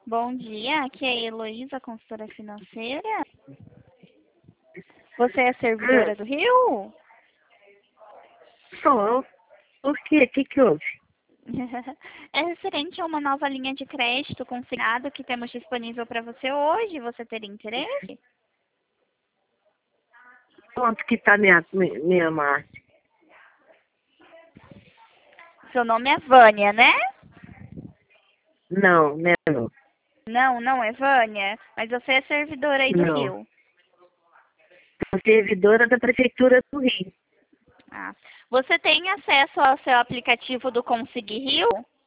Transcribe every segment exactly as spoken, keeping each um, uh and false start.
Bom dia, aqui é a Heloísa, consultora financeira. Você é servidora Hum, do Rio? sou. Por quê? O que que houve? É referente a uma nova linha de crédito consignado que temos disponível para você hoje. Você teria interesse? Quanto que tá minha, mi- minha Márcia? Seu nome é Vânia, né? Não, né, não. Não, não é Vânia, mas você é servidora aí do Não. Rio. Sou servidora da Prefeitura do Rio. Ah. Você tem acesso ao seu aplicativo do Consegui Rio?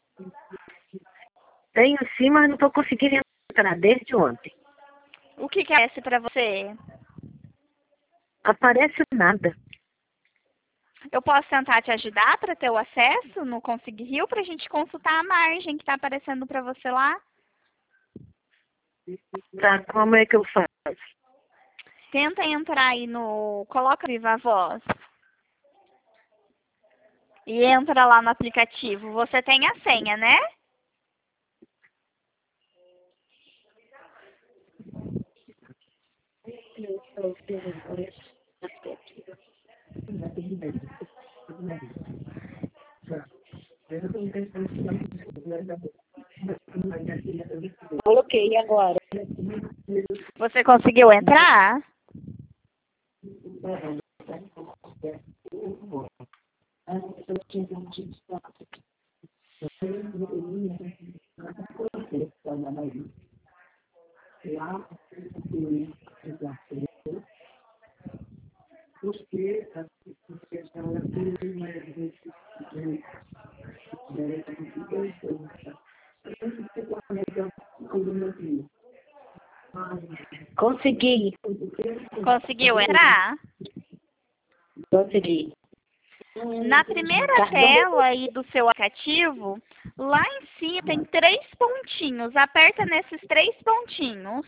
Tenho sim, mas não tô conseguindo entrar desde ontem. O que que aparece para você? Aparece nada. Eu posso tentar te ajudar para ter o acesso no Consegui Rio para a gente consultar a margem que está aparecendo para você lá? Tá, como é que eu faço? Tenta entrar aí no... Coloca Viva Voz e entra lá no aplicativo. Você tem a senha, né? Coloquei agora. Você conseguiu entrar? Consegui. Conseguiu entrar? Consegui. Na primeira Cartão. tela aí do seu aplicativo, lá em cima tem três pontinhos. Aperta nesses três pontinhos.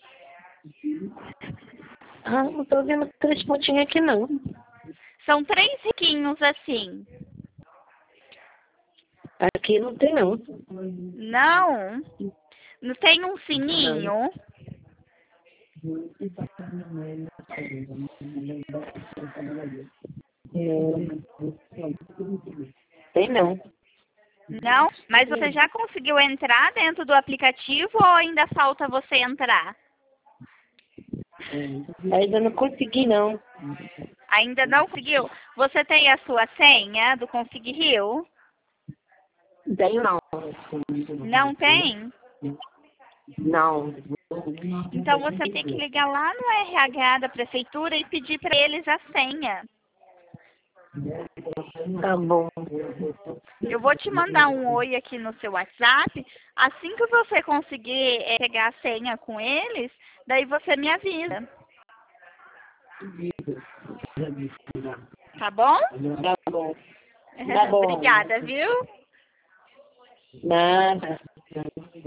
Ah, não tô vendo três pontinhos aqui não. São três riquinhos assim. Aqui não tem não. Não? Não tem um Não. sininho? Tem não. Não? Mas você já conseguiu entrar dentro do aplicativo ou ainda falta você entrar? Ainda não consegui não. Ainda não conseguiu? Você tem a sua senha do Consegui Rio? Tenho não. Não tem? Não. Então você tem que ligar lá no R H da prefeitura e pedir para eles a senha. Tá bom. Eu vou te mandar um oi aqui no seu WhatsApp. Assim que você conseguir eh, pegar a senha com eles, daí você me avisa. Tá bom? Tá bom. Tá bom. Obrigada, viu? Nada.